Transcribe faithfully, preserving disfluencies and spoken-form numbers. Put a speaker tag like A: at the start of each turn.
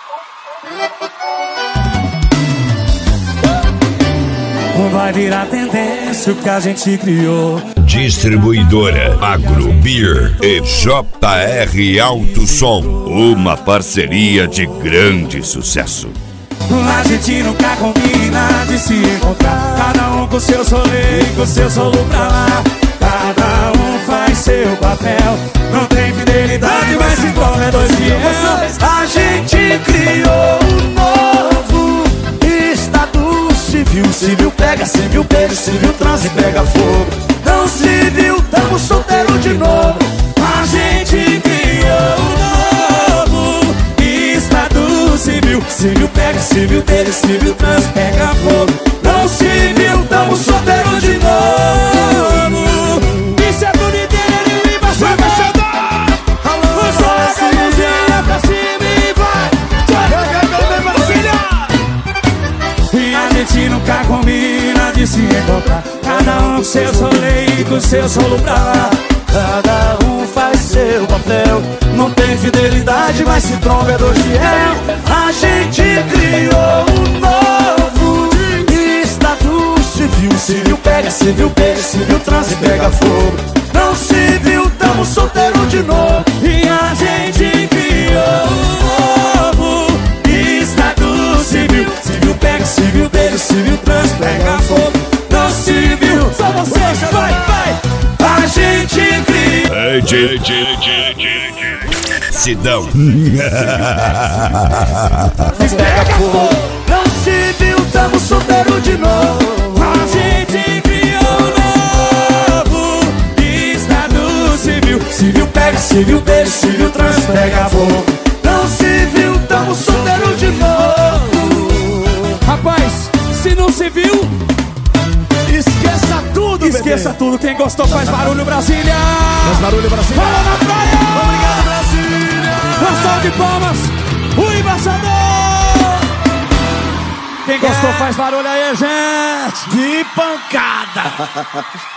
A: Vai virar tendência o que a gente criou.
B: Distribuidora Agro Beer e J R Alto Som, uma parceria de grande sucesso.
A: A gente nunca combina de se encontrar, cada um com seu solê e com seu solo pra lá. Cada um faz seu papel, não tem fidelidade, mas se torna é dois fiéis.
C: A gente criou um novo estado civil. Civil pega, civil beijo, civil transa e pega fogo. Não civil, tamo solteiro de novo.
A: A gente criou um novo estado civil. Civil pega, civil beijo, civil transa e pega fogo.
C: Não civil, tamo solteiro de novo.
A: Isso é tudo inteiro e embaixo da chama. Alô, joga a mãozinha pra cima e vai. E a gente nunca combina de se encontrar, cada um com seu solê e com seu solo pra lá.
C: Cada um faz seu papel, não tem fidelidade, mas se tromba é dois fiel. A gente criou um novo estado civil. Civil pega, civil beija, civil transa e pega fogo. Não civil, tamo solteiro de novo.
A: E a gente criou um novo estado civil. Civil pega, civil beija, civil transa e pega fogo. Não civil, só vocês, vai, vai. A gente criou.
B: Ei, tchê, tchê, tchê, tchê. Sidão.
C: Pega fogo. Não civil, tamo solteiro de novo.
A: A gente criou um novo estado civil. Civil pega, civil beija, civil transa e pega fogo.
C: Não civil, tamo solteiro de novo.
A: Rapaz, se não se viu,
C: esqueça tudo,
A: esqueça
C: bebê.
A: tudo. Quem gostou faz barulho, Brasília.
C: Faz barulho, Brasília.
A: Fala na praia.
C: Obrigado, Brasília.
A: Uma salva de palmas, o embaixador. Quem gostou faz barulho aí, gente.
C: Que pancada.